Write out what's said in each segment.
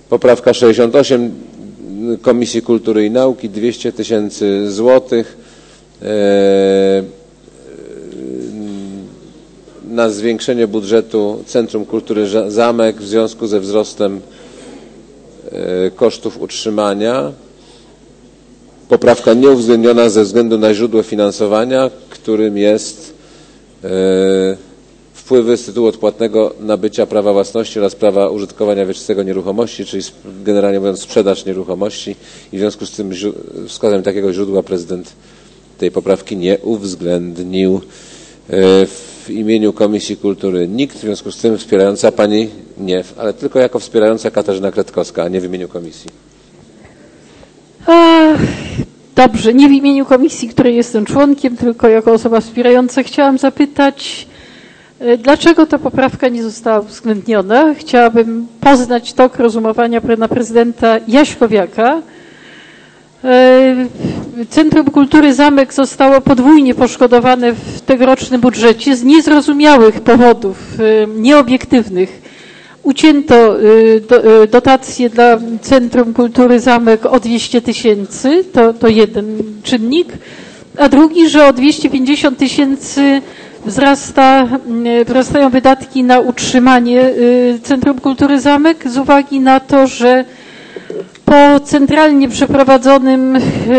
Poprawka 68 Komisji Kultury i Nauki 200 000 złotych na zwiększenie budżetu Centrum Kultury Zamek w związku ze wzrostem kosztów utrzymania. Poprawka nieuwzględniona ze względu na źródło finansowania, którym jest wpływy z tytułu odpłatnego nabycia prawa własności oraz prawa użytkowania wieczystego nieruchomości, czyli generalnie mówiąc sprzedaż nieruchomości, i w związku z tym wskazaniem takiego źródła prezydent tej poprawki nie uwzględnił. W imieniu Komisji Kultury nikt, w związku z tym wspierająca pani nie, ale tylko jako wspierająca Katarzyna Kretkowska, a nie w imieniu komisji. Dobrze, nie w imieniu komisji, której jestem członkiem, tylko jako osoba wspierająca chciałam zapytać, dlaczego ta poprawka nie została uwzględniona? Chciałabym poznać tok rozumowania pana prezydenta Jaśkowiaka. Centrum Kultury Zamek zostało podwójnie poszkodowane w tegorocznym budżecie z niezrozumiałych powodów, nieobiektywnych. Ucięto dotacje dla Centrum Kultury Zamek o 200 000, to jeden czynnik, a drugi, że o 250 000 wzrastają wydatki na utrzymanie Centrum Kultury Zamek z uwagi na to, że po centralnie przeprowadzonym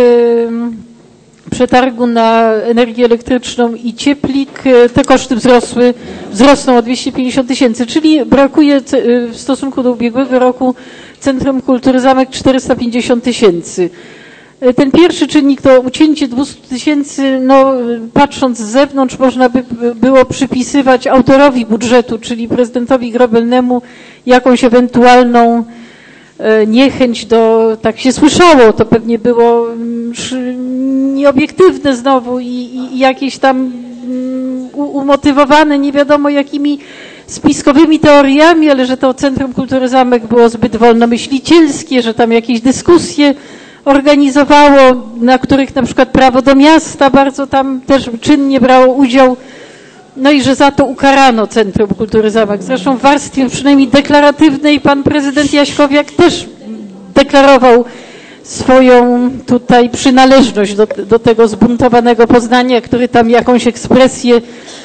przetargu na energię elektryczną i cieplik te koszty wzrosną o 250 000, czyli brakuje w stosunku do ubiegłego roku Centrum Kultury Zamek 450 000. Ten pierwszy czynnik to ucięcie 200 000, no patrząc z zewnątrz można by było przypisywać autorowi budżetu, czyli prezydentowi Grobelnemu, jakąś ewentualną niechęć do, tak się słyszało, to pewnie było nieobiektywne znowu i jakieś tam umotywowane nie wiadomo jakimi spiskowymi teoriami, ale że to Centrum Kultury Zamek było zbyt wolnomyślicielskie, że tam jakieś dyskusje organizowało, na których na przykład Prawo do Miasta bardzo tam też czynnie brało udział. No i że za to ukarano Centrum Kultury Zamek. Zresztą w warstwie przynajmniej deklaratywnej pan prezydent Jaśkowiak też deklarował swoją tutaj przynależność do tego zbuntowanego Poznania, który tam jakąś ekspresję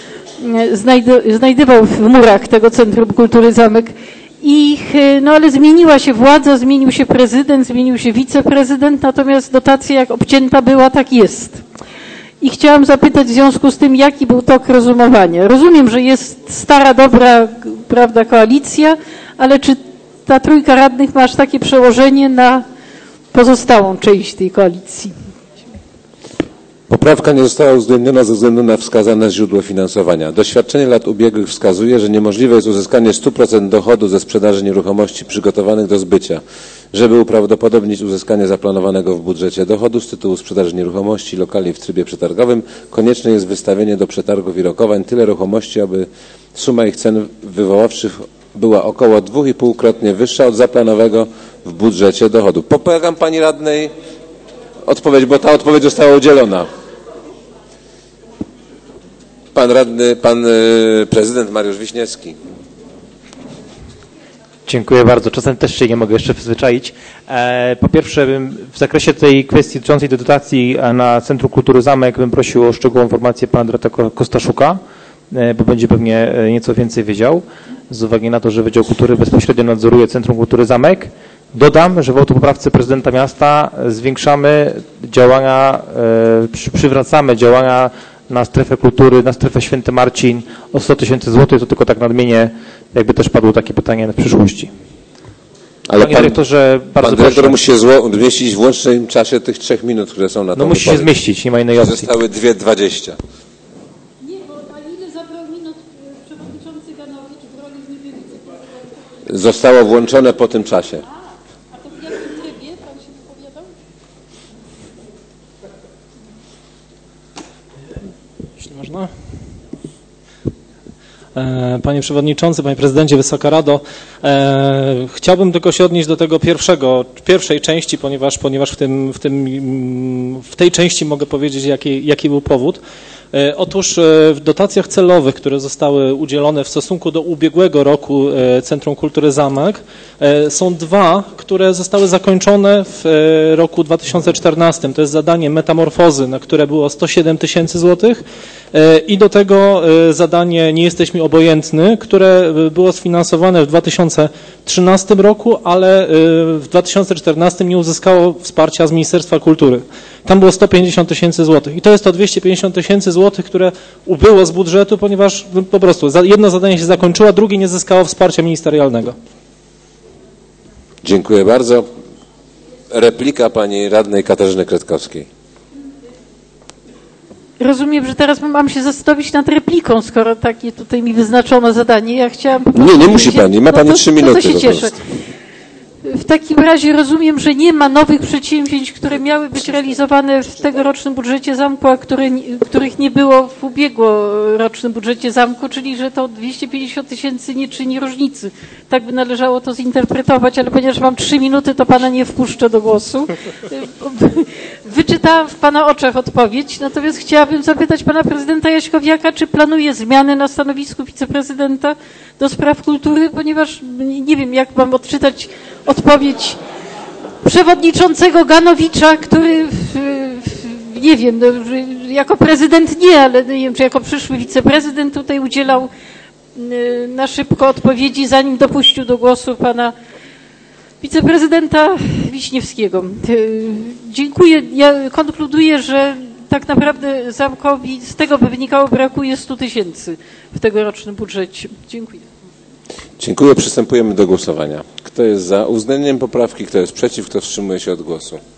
znajdował w murach tego Centrum Kultury Zamek. No ale zmieniła się władza, zmienił się prezydent, zmienił się wiceprezydent, natomiast dotacja jak obcięta była, tak jest. I chciałam zapytać w związku z tym, jaki był tok rozumowania. Rozumiem, że jest stara, dobra, prawda, koalicja, ale czy ta trójka radnych ma aż takie przełożenie na pozostałą część tej koalicji? Poprawka nie została uwzględniona ze względu na wskazane źródło finansowania. Doświadczenie lat ubiegłych wskazuje, że niemożliwe jest uzyskanie 100% dochodu ze sprzedaży nieruchomości przygotowanych do zbycia. Żeby uprawdopodobnić uzyskanie zaplanowanego w budżecie dochodu z tytułu sprzedaży nieruchomości lokali w trybie przetargowym, konieczne jest wystawienie do przetargów i rokowań tyle ruchomości, aby suma ich cen wywoławczych była około 2,5-krotnie wyższa od zaplanowanego w budżecie dochodu. Poprawam pani radnej odpowiedź, bo ta odpowiedź została udzielona. Pan radny, pan prezydent Mariusz Wiśniewski. Dziękuję bardzo. Czasem też się nie mogę jeszcze przyzwyczaić. Po pierwsze, w zakresie tej kwestii dotyczącej dotacji na Centrum Kultury Zamek bym prosił o szczegółową informację pana dyrektora Kostaszuka, bo będzie pewnie nieco więcej wiedział, z uwagi na to, że Wydział Kultury bezpośrednio nadzoruje Centrum Kultury Zamek. Dodam, że w autopoprawce prezydenta miasta zwiększamy działania, przywracamy działania na strefę kultury, na strefę Święty Marcin o 100 000 złotych. To tylko tak nadmienię, jakby też padło takie pytanie w przyszłości. Ale panie dyrektorze, bardzo pan dyrektor musi się zmieścić w łącznym czasie tych 3 minut, które są na to. No musi się zmieścić, nie ma innej opcji. Zostały 2:20. Nie, bo ile zabrał minut przewodniczący Ganowicz w roli Zniewiewicy? Zostało włączone po tym czasie. A to w jakim trybie pan się wypowiadał? Jeśli można. Panie Przewodniczący, Panie Prezydencie, Wysoka Rado, chciałbym tylko się odnieść do tego pierwszej części, ponieważ w tej części mogę powiedzieć, jaki był powód. Otóż w dotacjach celowych, które zostały udzielone w stosunku do ubiegłego roku Centrum Kultury Zamek, są dwa, które zostały zakończone w roku 2014. To jest zadanie metamorfozy, na które było 107 000 złotych i do tego zadanie Nie jesteśmy obojętny, które było sfinansowane w 2013 roku, ale w 2014 nie uzyskało wsparcia z Ministerstwa Kultury. Tam było 150 000 złotych i to jest to 250 000 złotych, które ubyło z budżetu, ponieważ po prostu jedno zadanie się zakończyło, a drugie nie zyskało wsparcia ministerialnego. Dziękuję bardzo. Replika pani radnej Katarzyny Kretkowskiej. Rozumiem, że teraz mam się zastanowić nad repliką, skoro takie tutaj mi wyznaczono zadanie. Ja chciałam... Nie musi pani, ma pani 3 minuty. To się cieszę. W takim razie rozumiem, że nie ma nowych przedsięwzięć, które miały być realizowane w tegorocznym budżecie zamku, a których nie było w ubiegłorocznym budżecie zamku, czyli że to 250 000 nie czyni różnicy. Tak by należało to zinterpretować, ale ponieważ mam 3 minuty, to pana nie wpuszczę do głosu. Wyczytałam w pana oczach odpowiedź, natomiast chciałabym zapytać pana prezydenta Jaśkowiaka, czy planuje zmiany na stanowisku wiceprezydenta do spraw kultury, ponieważ nie wiem, jak mam odczytać odpowiedź przewodniczącego Ganowicza, który, nie wiem, no, jako prezydent nie, ale nie wiem, czy jako przyszły wiceprezydent tutaj udzielał na szybko odpowiedzi, zanim dopuścił do głosu pana wiceprezydenta Wiśniewskiego. Dziękuję. Ja konkluduję, że tak naprawdę zamkowi z tego by wynikało, brakuje 100 000 w tegorocznym budżecie. Dziękuję. Dziękuję. Przystępujemy do głosowania. Kto jest za uwzględnieniem poprawki, kto jest przeciw, kto wstrzymuje się od głosu?